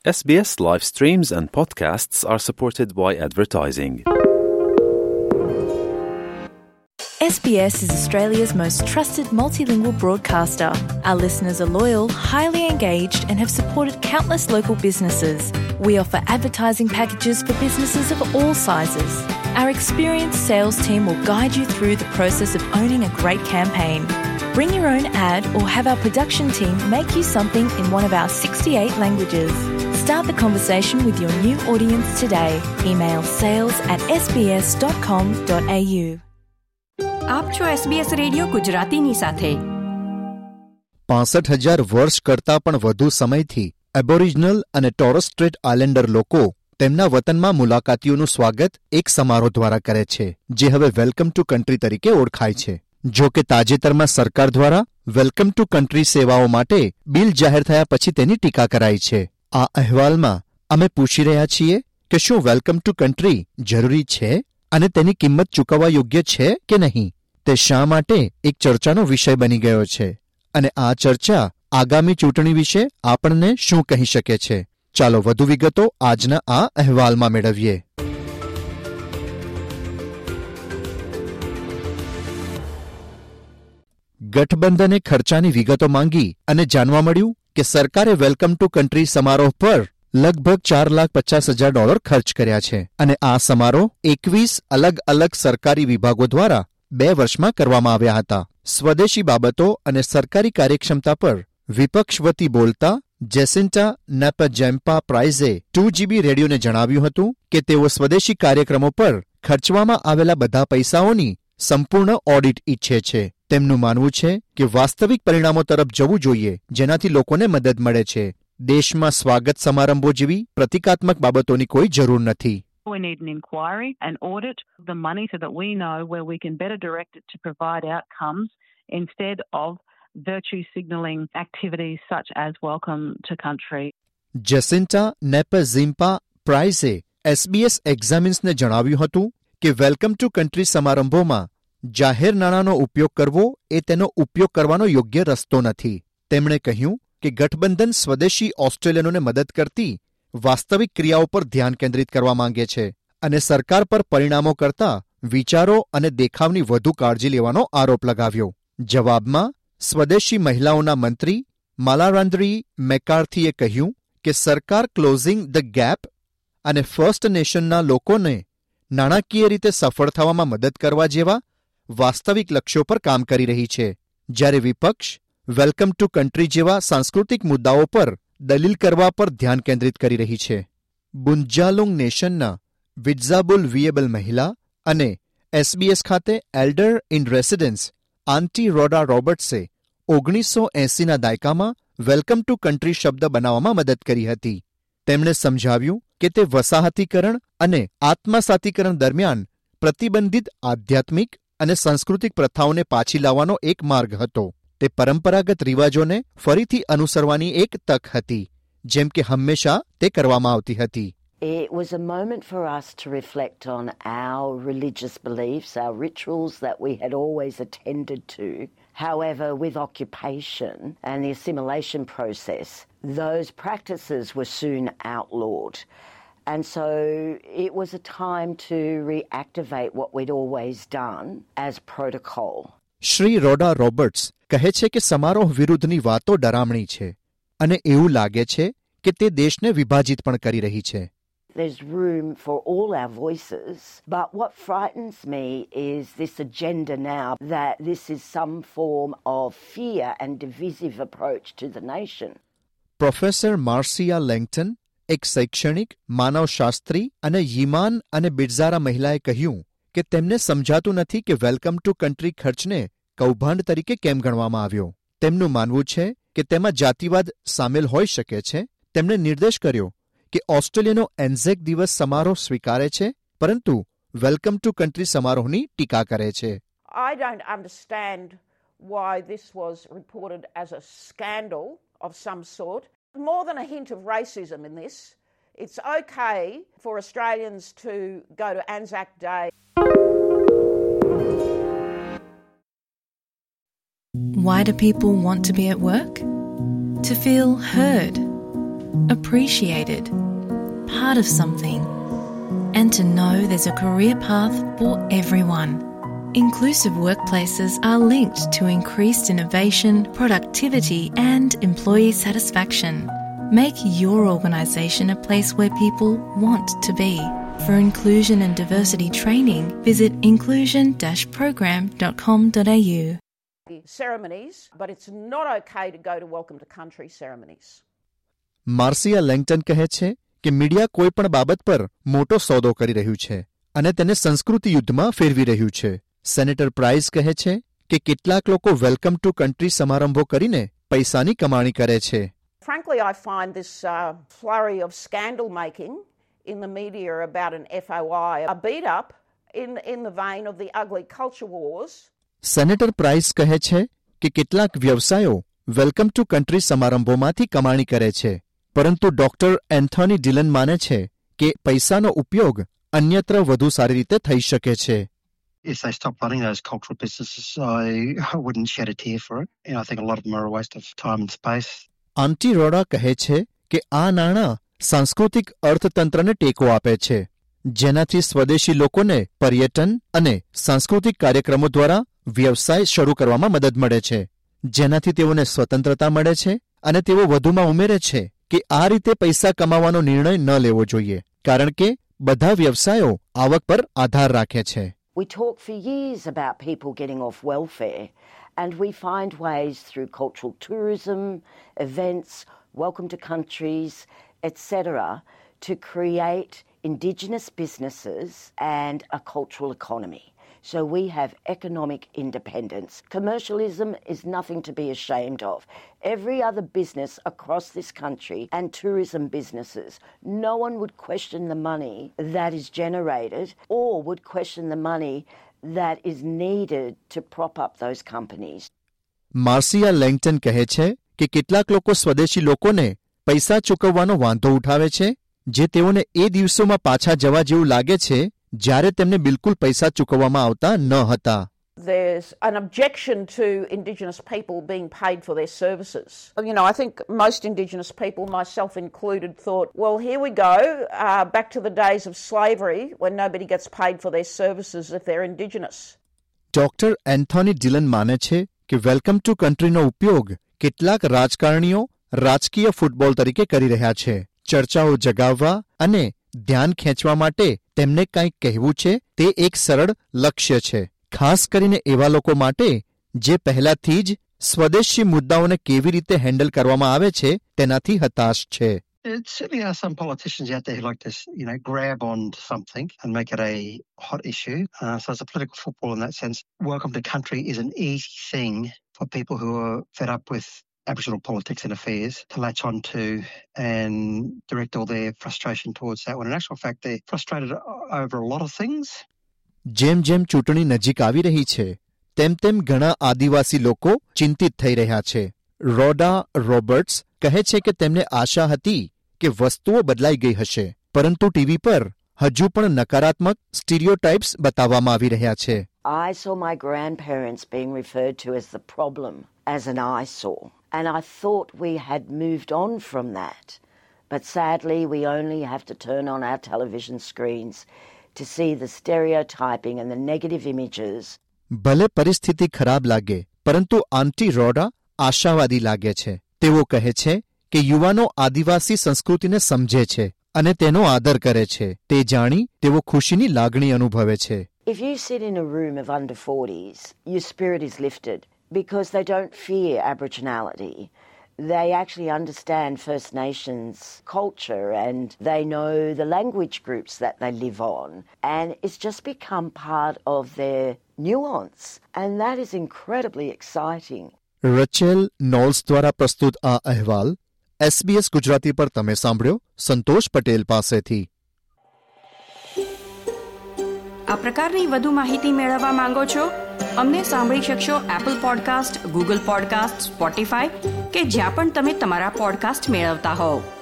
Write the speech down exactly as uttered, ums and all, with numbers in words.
S B S live streams and podcasts are supported by advertising. S B S is Australia's most trusted multilingual broadcaster. Our listeners are loyal, highly engaged, and have supported countless local businesses. We offer advertising packages for businesses of all sizes. Our experienced sales team will guide you through the process of owning a great campaign. Bring your own ad or have our production team make you something in one of our sixty-eight languages. Start the conversation with your new audience today. Email sales at s b s dot com dot a u. આપ છો SBS radio ગુજરાતીની સાથે. પાસઠ હજાર વર્ષ કરતાં પણ વધુ સમયથી એબોરિજનલ અને ટોરસ સ્ટ્રેટ આઇલેન્ડર લોકો તેમના વતનમાં મુલાકાતીઓનું સ્વાગત એક સમારોહ દ્વારા કરે છે, જે હવે વેલકમ ટુ કન્ટ્રી તરીકે ઓળખાય છે. જો કે તાજેતરમાં સરકાર દ્વારા વેલકમ ટુ કન્ટ્રી સેવાઓ માટે બિલ જાહેર થયા પછી તેની ટીકા કરાઈ છે. આ અહેવાલમાં અમે પૂછી રહ્યા છીએ કે શું વેલકમ ટુ કન્ટ્રી જરૂરી છે અને તેની કિંમત ચૂકવવા યોગ્ય છે કે નહીં. તે શા માટે એક ચર્ચાનો વિષય બની ગયો છે અને આ ચર્ચા આગામી ચૂંટણી વિશે આપણને શું કહી શકે છે? ચાલો વધુ વિગતો આજના આ અહેવાલમાં મેળવીએ. ગઠબંધને ખર્ચાની વિગતો માંગી અને જાણવા મળ્યું કે સરકારે વેલકમ ટુ કન્ટ્રી સમારોહ પર લગભગ ચાર લાખ પચાસ હજાર ડોલર ખર્ચ કર્યા છે અને આ સમારોહ એકવીસ અલગ અલગ સરકારી વિભાગો દ્વારા બે વર્ષમાં કરવામાં આવ્યા હતા. સ્વદેશી બાબતો અને સરકારી કાર્યક્ષમતા પર વિપક્ષ વતી બોલતા જેસિન્ટા નેપજેમ્પા પ્રાઇઝે ટુ જીબી રેડિયોને જણાવ્યું હતું કે તેઓ સ્વદેશી કાર્યક્રમો પર ખર્ચવામાં આવેલા બધા પૈસાઓની સંપૂર્ણ ઓડિટ ઈચ્છે છે. તેમનું માનવું છે કે વાસ્તવિક પરિણામો તરફ જવું જોઈએ, જેનાથી લોકોને મદદ મળે છે. દેશમાં સ્વાગત સમારંભો જેવી પ્રતિકાત્મક બાબતોની કોઈ જરૂર નથી. We need an inquiry and audit the money so that we know where we can better direct it to provide outcomes instead of virtue signalling activities such as welcome to country. Jacinta Nampijinpa પ્રાઇઝે SBS એક્ઝામિન્સને જણાવ્યું હતું કે welcome to country સમારંભોમાં જાહેર નાણાંનો ઉપયોગ કરવો એ તેનો ઉપયોગ કરવાનો યોગ્ય રસ્તો નથી. તેમણે કહ્યું કે ગઠબંધન સ્વદેશી ઓસ્ટ્રેલિયનોને મદદ કરતી વાસ્તવિક ક્રિયાઓ પર ધ્યાન કેન્દ્રિત કરવા માંગે છે અને સરકાર પર પરિણામો કરતા વિચારો અને દેખાવની વધુ કાળજી લેવાનો આરોપ લગાવ્યો. જવાબમાં સ્વદેશી મહિલાઓના મંત્રી માલારાન્દ્રી મેકાર્થીએ કહ્યું કે સરકાર ક્લોઝિંગ ધ ગેપ અને ફર્સ્ટ નેશનના લોકોને નાણાકીય રીતે સફળ થવામાં મદદ કરવા જેવા વાસ્તવિક લક્ષ્યો પર કામ કરી રહી છે, જ્યારે વિપક્ષ વેલકમ ટુ કન્ટ્રી જેવા સાંસ્કૃતિક મુદ્દાઓ પર દલીલ કરવા પર ધ્યાન કેન્દ્રિત કરી રહી છે. બુન્જાલુંગ નેશનના વિટ્ઝાબુલ વિયેબલ મહિલા અને એસબીએસ ખાતે elder in residence aunty Rhoda રોબર્ટ્સે ઓગણીસો એંસીના દાયકામાં વેલકમ ટુ કન્ટ્રી શબ્દ બનાવવામાં મદદ કરી હતી. તેમણે સમજાવ્યું કે તે વસાહતીકરણ અને આત્મસાતીકરણ દરમિયાન પ્રતિબંધિત આધ્યાત્મિક અને સાંસ્કૃતિક પ્રથાઓને પાછી લાવવાનો એક માર્ગ હતો. તે પરંપરાગત રિવાજોને ફરીથી અનુસરવાની એક તક હતી, જેમ કે હંમેશા તે કરવામાં આવતી હતી. It was a moment for us to reflect on our religious beliefs, our rituals that we had always attended to. However, with occupation and the assimilation process, those practices were soon outlawed. And so it was a time to reactivate what we'd always done as protocol. Shri Rhoda Roberts કહે છે કે સમારોહ વિરુદ્ધની વાતો ડરામણી છે અને એવું લાગે છે કે તે દેશને વિભાજિત પણ કરી રહી છે. There's room for all our voices, but what frightens me is this agenda now that this is some form of fear and divisive approach to the nation. Professor Marcia Langton, એક શૈક્ષણિક, માનવશાસ્ત્રી અને યીમાન અને બિડઝારા મહિલાએ કહ્યું કે તેમને સમજાતું નથી કે વેલકમ ટુ કન્ટ્રી ખર્ચને કૌભાંડ તરીકે કેમ ગણવામાં આવ્યો. તેમનું માનવું છે કે તેમાં જાતિવાદ સામેલ હોઈ શકે છે. તેમણે નિર્દેશ કર્યો કે ઓસ્ટ્રેલિયાનો એન્ઝેક દિવસ સમારોહ સ્વીકારે છે, પરંતુ વેલકમ ટુ કન્ટ્રી સમારોહની ટીકા કરે છે. I don't understand why this was reported as a scandal of some sort. More than a hint of racism in this. It's okay for Australians to go to Anzac Day. Why do people want to be at work? To feel heard. appreciated, part of something, and to know there's a career path for everyone. Inclusive workplaces are linked to increased innovation, productivity, and employee satisfaction. Make your organisation a place where people want to be. For inclusion and diversity training, visit inclusion dash program dot com dot a u. Ceremonies, but it's not okay to go to welcome to country ceremonies. Marcia Langton કહે છે કે media કોઈ પણ બાબત પર મોટો સોદો કરી રહ્યું છે અને તેને સંસ્કૃતિ યુદ્ધમાં ફેરવી રહ્યું છે. સેનેટર પ્રાઇસ કહે છે કે કેટલાક લોકો વેલકમ ટુ કન્ટ્રી સમારંભો કરીને પૈસાની કમાણી કરે છે. Frankly, I find this uh, flurry of scandal making in the media about an F O I a beat up in, in the vein of the ugly culture wars. Senator Price કહે છે કે કેટલાક વ્યવસાયો welcome to country સમારંભોમાંથી કમાણી કરે છે, પરંતુ doctor Anthony Dillon માને છે કે પૈસાનો ઉપયોગ અન્યત્ર વધુ સારી રીતે થઈ શકે છે. If they stop running those cultural businesses, I, I wouldn't shed a tear for it. You know, I think a lot of them are a waste of time and space. આંટી રોડા કહે છે કે આ નાણાં સાંસ્કૃતિક અર્થતંત્રને ટેકો આપે છે, જેનાથી સ્વદેશી લોકોને પર્યટન અને સાંસ્કૃતિક કાર્યક્રમો દ્વારા વ્યવસાય શરૂ કરવામાં મદદ મળે છે, જેનાથી તેઓને સ્વતંત્રતા મળે છે અને તેઓ વધુમાં ઉમેરે છે કે આ રીતે પૈસા કમાવાનો નિર્ણય ન લેવો જોઈએ, કારણ કે બધા વ્યવસાયો આવક પર આધાર રાખે છે. We talk for years about people getting off welfare, and we find ways through cultural tourism, events, welcome to countries, et cetera, to create Indigenous businesses and a cultural economy. So we have economic independence. Commercialism is nothing to be ashamed of. Every other business across this country and tourism businesses, no one would question the money that is generated or would question the money that is needed to prop up those companies. Marcia Langton કહે છે કે કેટલાક લોકો સ્વદેશી લોકોને પૈસા ચૂકવવાનો વાંધો ઉઠાવે છે, જે તેઓને એ દિવસોમાં પાછા જવા જેવું લાગે છે જ્યારે તેમને બિલકુલ પૈસા ચૂકવવામાં આવતા ન હતા. There's an objection to Indigenous people being paid for their services. You know, I think most Indigenous people, myself included, thought, well, here we go, uh, back to the days of slavery when nobody gets paid for their services if they're Indigenous. Doctor Anthony Dillon માને છે કે welcome to કન્ટ્રીનો ઉપયોગ કેટલાક રાજકારણીઓ રાજકીય football તરીકે કરી રહ્યા છે. ચર્ચાઓ જગાવવા અને ધ્યાન ખેંચવા માટે તેમને કંઈક કહેવું છે તે એક સરળ લક્ષ્ય છે, ખાસ કરીને એવા લોકો માટે જે પહેલાથી જ સ્વદેશી મુદ્દાઓને કેવી રીતે હેન્ડલ કરવામાં આવે છે તેનાથી હતાશ છે. There certainly are some politicians out there who like to, you know, grab on to something and make it a hot issue. Uh, so it's a political football in that sense. Welcome to country is an easy thing for people who are fed up with Aboriginal politics and affairs to latch on to and direct all their frustration towards that one. In actual fact, they're frustrated over a lot of things. જેમ જેમ ચૂંટણી નજીક આવી રહી છે તેમ તેમ ઘણા આદિવાસી લોકો ચિંતિત થઈ રહ્યા છે. રોડા રોબર્ટ્સ કહે છે કે તેમને આશા હતી કે વસ્તુઓ બદલાઈ ગઈ હશે, પરંતુ ટીવી પર હજુ પણ નકારાત્મક સ્ટીરિયોટાઇપ્સ બતાવવામાં આવી રહ્યા છે. I saw my grandparents being referred to as the problem, as an eyesore. And I thought we had moved on from that. But sadly, we only have to turn on our television screens to see the stereotyping and the negative images. ભલે પરિસ્થિતિ ખરાબ લાગે, પરંતુ આંટી રોડા આશાવાદી લાગે છે. તેઓ કહે છે કે યુવાનો આદિવાસી સંસ્કૃતિને સમજે છે અને તેનો આદર કરે છે. તે જાણી તેઓ ખુશીની લાગણી અનુભવે છે. If you sit in a room of under forties, your spirit is lifted. Because they don't fear Aboriginality. They actually understand First Nations culture and they know the language groups that they live on. And it's just become part of their nuance. And that is incredibly exciting. Rachel Knowles દ્વારા પ્રસ્તુત આ અહેવાલ SBS Gujarati પર તમે સાંભળ્યો સંતોષ પટેલ પાસેથી. આ પ્રકારની વધુ માહિતી મેળવવા માંગો છો? અમને સાંભળી શકશો Apple podcast, Google podcast, Spotify કે જ્યાં પણ તમે તમારા પોડકાસ્ટ મેળવતા હોવ.